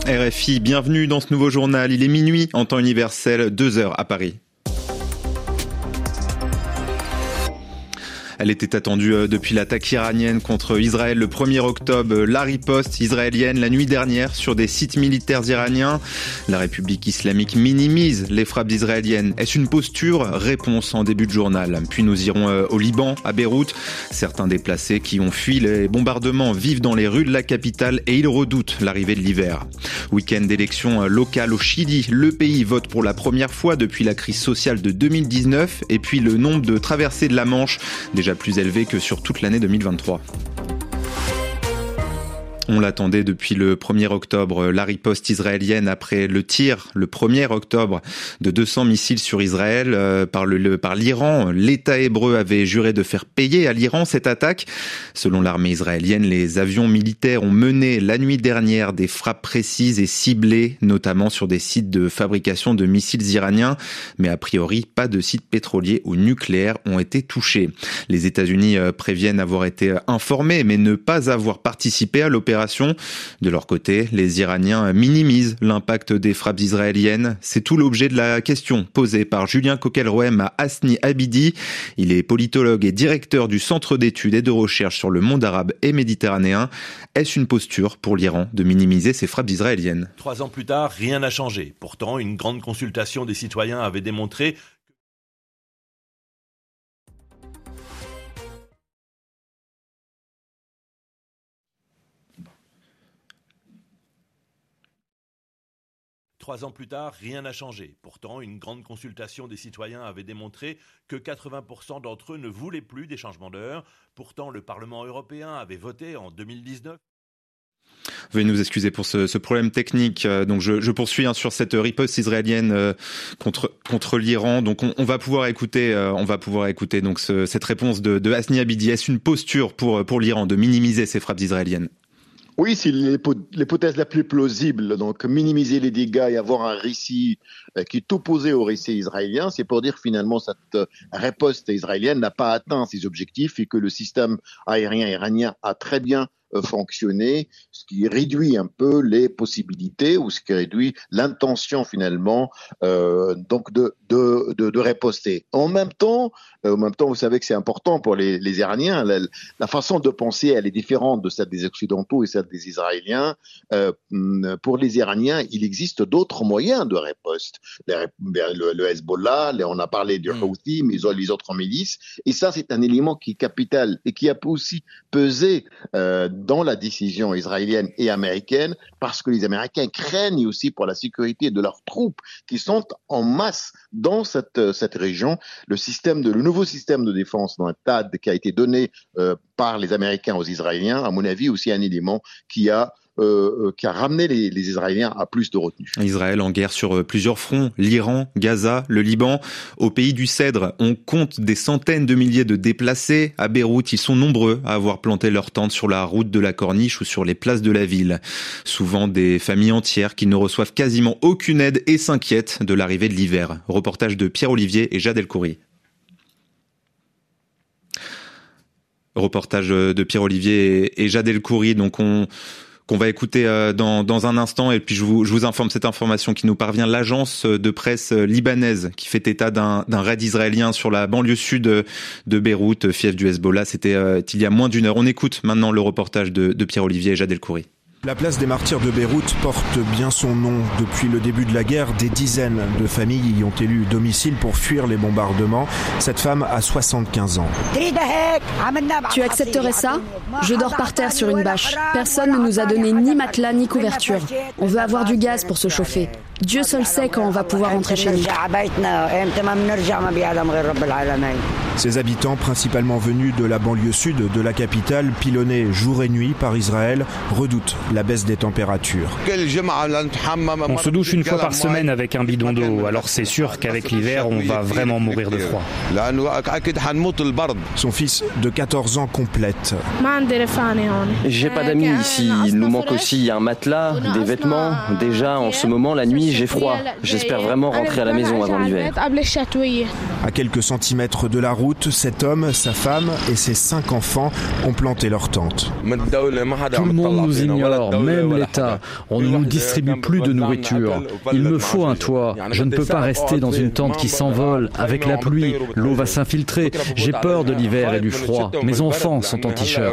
RFI, bienvenue dans ce nouveau journal. Il est minuit en temps universel, 2h à Paris. Elle était attendue depuis l'attaque iranienne contre Israël le 1er octobre. La riposte israélienne la nuit dernière sur des sites militaires iraniens. La République islamique minimise les frappes israéliennes. Est-ce une posture ? Réponse en début de journal. Puis nous irons au Liban, à Beyrouth. Certains déplacés qui ont fui les bombardements vivent dans les rues de la capitale et ils redoutent l'arrivée de l'hiver. Week-end d'élections locales au Chili. Le pays vote pour la première fois depuis la crise sociale de 2019. Et puis le nombre de traversées de la Manche, déjà plus élevé que sur toute l'année 2023. On l'attendait depuis le 1er octobre, la riposte israélienne après le tir, le 1er octobre, de 200 missiles sur Israël par l'Iran. L'État hébreu avait juré de faire payer à l'Iran cette attaque. Selon l'armée israélienne, les avions militaires ont mené la nuit dernière des frappes précises et ciblées, notamment sur des sites de fabrication de missiles iraniens. Mais a priori, pas de sites pétroliers ou nucléaires ont été touchés. Les États-Unis préviennent avoir été informés, mais ne pas avoir participé à l'opération. De leur côté, les Iraniens minimisent l'impact des frappes israéliennes. C'est tout l'objet de la question posée par Julien Coquelroem à Hasni Abidi. Il est politologue et directeur du Centre d'études et de recherche sur le monde arabe et méditerranéen. Est-ce une posture pour l'Iran de minimiser ces frappes israéliennes ? 3 ans plus tard, rien n'a changé. Pourtant, une grande consultation des citoyens avait démontré 3 ans plus tard, rien n'a changé. Pourtant, une grande consultation des citoyens avait démontré que 80% d'entre eux ne voulaient plus des changements d'heure. Pourtant, le Parlement européen avait voté en 2019. Veuillez nous excuser pour ce problème technique. Donc je poursuis sur cette riposte israélienne contre l'Iran. Donc on va pouvoir écouter donc cette réponse de Hasni Abidi. Est-ce une posture pour l'Iran de minimiser ces frappes israéliennes ? Oui, c'est l'hypothèse la plus plausible. Donc, minimiser les dégâts et avoir un récit qui est opposé au récit israélien, c'est pour dire que finalement cette riposte israélienne n'a pas atteint ses objectifs et que le système aérien iranien a très bien fonctionner, ce qui réduit un peu les possibilités ou ce qui réduit l'intention finalement donc de riposter. En même temps, vous savez que c'est important pour les Iraniens. La façon de penser, elle est différente de celle des Occidentaux et celle des Israéliens. Pour les Iraniens, il existe d'autres moyens de riposte. Le Hezbollah, on a parlé du Houthi, mais les autres milices. Et ça, c'est un élément qui est capital et qui a aussi pesé dans la décision israélienne et américaine, parce que les Américains craignent aussi pour la sécurité de leurs troupes qui sont en masse dans cette région. Le nouveau système de défense dans le TAD qui a été donné par les Américains aux Israéliens, à mon avis, aussi un élément qui a ramené les Israéliens à plus de retenue. Israël en guerre sur plusieurs fronts, l'Iran, Gaza, le Liban. Au pays du Cèdre, on compte des centaines de milliers de déplacés. À Beyrouth, ils sont nombreux à avoir planté leurs tentes sur la route de la Corniche ou sur les places de la ville. Souvent des familles entières qui ne reçoivent quasiment aucune aide et s'inquiètent de l'arrivée de l'hiver. Reportage de Pierre Olivier et Jad El-Khoury. Reportage de Pierre Olivier et Jad El-Khoury. Donc qu'on va écouter dans un instant, et puis je vous informe cette information qui nous parvient. L'agence de presse libanaise qui fait état d'un raid israélien sur la banlieue sud de Beyrouth, fief du Hezbollah. C'était il y a moins d'une heure. On écoute maintenant le reportage de Pierre Olivier et Jad El-Khoury. La place des Martyrs de Beyrouth porte bien son nom. Depuis le début de la guerre, des dizaines de familles y ont élu domicile pour fuir les bombardements. Cette femme a 75 ans. Tu accepterais ça ? Je dors par terre sur une bâche. Personne ne nous a donné ni matelas ni couverture. On veut avoir du gaz pour se chauffer. Dieu seul sait quand on va pouvoir rentrer chez nous. Ces habitants, principalement venus de la banlieue sud de la capitale, pilonnés jour et nuit par Israël, redoutent la baisse des températures. On se douche une fois par semaine avec un bidon d'eau, alors c'est sûr qu'avec l'hiver, on va vraiment mourir de froid. Son fils de 14 ans complète. J'ai pas d'amis ici, il nous manque aussi un matelas, des vêtements. Déjà, en ce moment, la nuit, Oui, j'ai froid. J'espère vraiment rentrer à la maison avant l'hiver. À quelques centimètres de la route, cet homme, sa femme et ses 5 enfants ont planté leur tente. Tout le monde nous ignore, même l'État. On ne nous distribue plus de nourriture. Il me faut un toit. Je ne peux pas rester dans une tente qui s'envole. Avec la pluie, l'eau va s'infiltrer. J'ai peur de l'hiver et du froid. Mes enfants sont en t-shirt.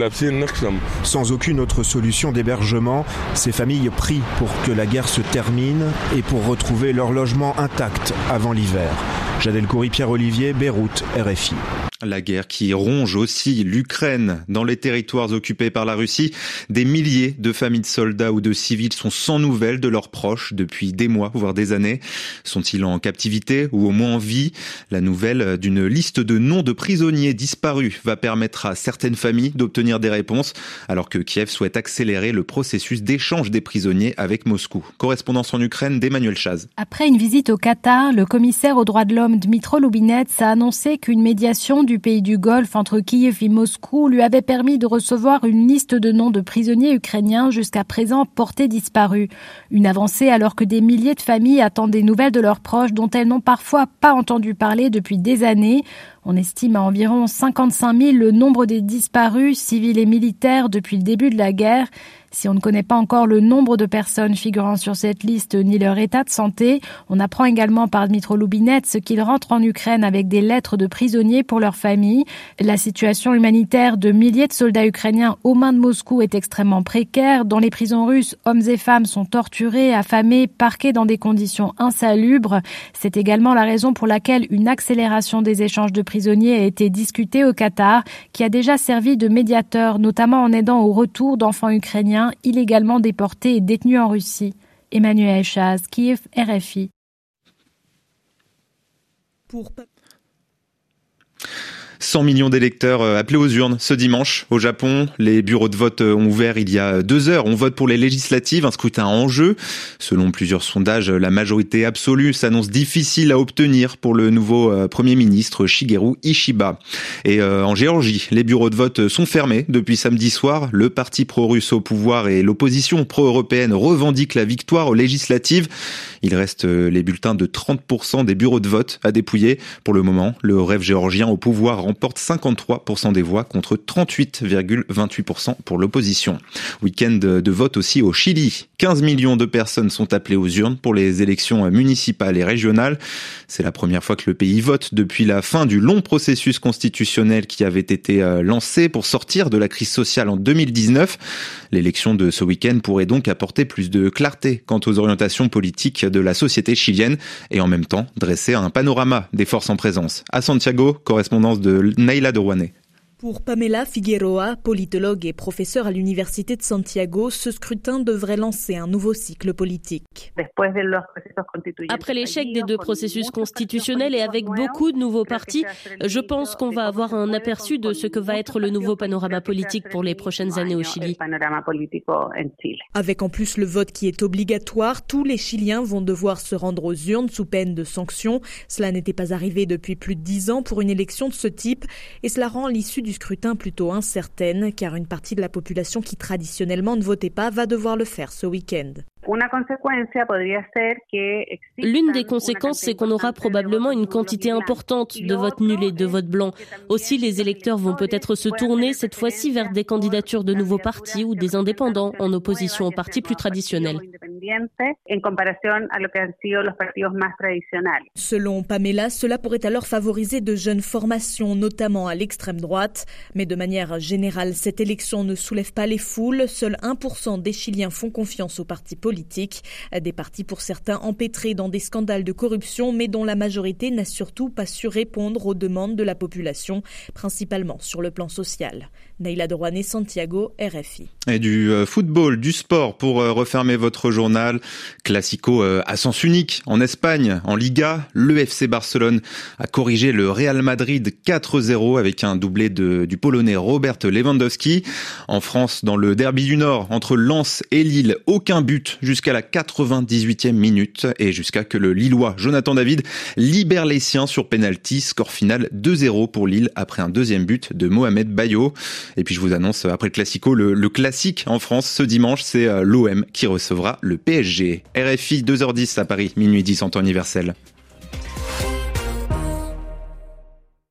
Sans aucune autre solution d'hébergement, ces familles prient pour que la guerre se termine et pour retrouver leur logement intact avant l'hiver. Jad El-Khoury, Pierre-Olivier, Beyrouth, RFI. La guerre qui ronge aussi l'Ukraine. Dans les territoires occupés par la Russie, des milliers de familles de soldats ou de civils sont sans nouvelles de leurs proches depuis des mois, voire des années. Sont-ils en captivité ou au moins en vie? La nouvelle d'une liste de noms de prisonniers disparus va permettre à certaines familles d'obtenir des réponses, alors que Kiev souhaite accélérer le processus d'échange des prisonniers avec Moscou. Correspondance en Ukraine d'Emmanuel Chaz. Après une visite au Qatar, le commissaire aux droits de l'homme Dmytro Lubinets a annoncé qu'une médiation du pays du Golfe entre Kiev et Moscou lui avait permis de recevoir une liste de noms de prisonniers ukrainiens jusqu'à présent portés disparus. Une avancée alors que des milliers de familles attendent des nouvelles de leurs proches dont elles n'ont parfois pas entendu parler depuis des années. On estime à environ 55 000 le nombre des disparus, civils et militaires, depuis le début de la guerre. Si on ne connaît pas encore le nombre de personnes figurant sur cette liste ni leur état de santé, on apprend également par Dmytro Lubinets qu'ils rentrent en Ukraine avec des lettres de prisonniers pour leurs familles. La situation humanitaire de milliers de soldats ukrainiens aux mains de Moscou est extrêmement précaire. Dans les prisons russes, hommes et femmes sont torturés, affamés, parqués dans des conditions insalubres. C'est également la raison pour laquelle une accélération des échanges de prisonniers a été discutée au Qatar, qui a déjà servi de médiateur, notamment en aidant au retour d'enfants ukrainiens illégalement déportés et détenus en Russie. Emmanuel Chaz, Kiev, RFI. 100 millions d'électeurs appelés aux urnes ce dimanche. Au Japon, les bureaux de vote ont ouvert il y a 2 heures. On vote pour les législatives, un scrutin en jeu. Selon plusieurs sondages, la majorité absolue s'annonce difficile à obtenir pour le nouveau Premier ministre Shigeru Ishiba. Et en Géorgie, les bureaux de vote sont fermés depuis samedi soir. Le parti pro-russe au pouvoir et l'opposition pro-européenne revendiquent la victoire aux législatives. Il reste les bulletins de 30% des bureaux de vote à dépouiller. Pour le moment, le rêve géorgien au pouvoir remporte 53% des voix contre 38,28% pour l'opposition. Week-end de vote aussi au Chili. 15 millions de personnes sont appelées aux urnes pour les élections municipales et régionales. C'est la première fois que le pays vote depuis la fin du long processus constitutionnel qui avait été lancé pour sortir de la crise sociale en 2019. L'élection de ce week-end pourrait donc apporter plus de clarté quant aux orientations politiques de la société chilienne et en même temps dresser un panorama des forces en présence. À Santiago, correspondance de Naila de Rouanet. Pour Pamela Figueroa, politologue et professeure à l'Université de Santiago, ce scrutin devrait lancer un nouveau cycle politique. Après l'échec des 2 processus constitutionnels et avec beaucoup de nouveaux partis, je pense qu'on va avoir un aperçu de ce que va être le nouveau panorama politique pour les prochaines années au Chili. Avec en plus le vote qui est obligatoire, tous les Chiliens vont devoir se rendre aux urnes sous peine de sanctions. Cela n'était pas arrivé depuis plus de 10 ans pour une élection de ce type et cela rend l'issue du scrutin plutôt incertaine, car une partie de la population qui traditionnellement ne votait pas va devoir le faire ce week-end. L'une des conséquences, c'est qu'on aura probablement une quantité importante de votes nuls et de votes blancs. Aussi, les électeurs vont peut-être se tourner cette fois-ci vers des candidatures de nouveaux partis ou des indépendants en opposition aux partis plus traditionnels. Selon Pamela, cela pourrait alors favoriser de jeunes formations, notamment à l'extrême droite. Mais de manière générale, cette élection ne soulève pas les foules. Seul 1% des Chiliens font confiance aux partis politiques. Des partis pour certains empêtrés dans des scandales de corruption, mais dont la majorité n'a surtout pas su répondre aux demandes de la population, principalement sur le plan social. Naila de Rouanet, Santiago, RFI. Et du football, du sport pour refermer votre journal. Classico à sens unique en Espagne, en Liga. Le FC Barcelone a corrigé le Real Madrid 4-0 avec un doublé du Polonais Robert Lewandowski. En France, dans le derby du Nord, entre Lens et Lille, aucun but jusqu'à la 98e minute et jusqu'à que le Lillois Jonathan David libère les siens sur penalty. Score final 2-0 pour Lille après un deuxième but de Mohamed Bayo. Et puis je vous annonce après le Classico, le classique en France ce dimanche, c'est l'OM qui recevra le PSG. RFI 2h10 à Paris, minuit 10 en temps universel.